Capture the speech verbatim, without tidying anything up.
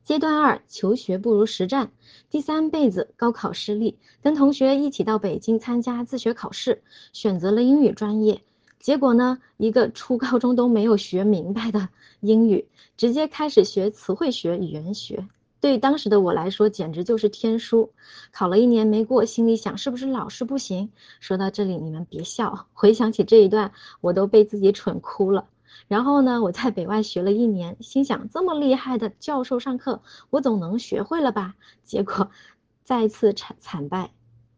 阶段二，求学不如实战。第三辈子高考失利，跟同学一起到北京参加自学考试，选择了英语专业。结果呢，一个初高中都没有学明白的英语，直接开始学词汇学、语言学。对于当时的我来说，简直就是天书。考了一年没过，心里想是不是老师不行？说到这里，你们别笑，回想起这一段，我都被自己蠢哭了。然后呢，我在北外学了一年，心想这么厉害的教授上课，我总能学会了吧？结果再次惨惨败。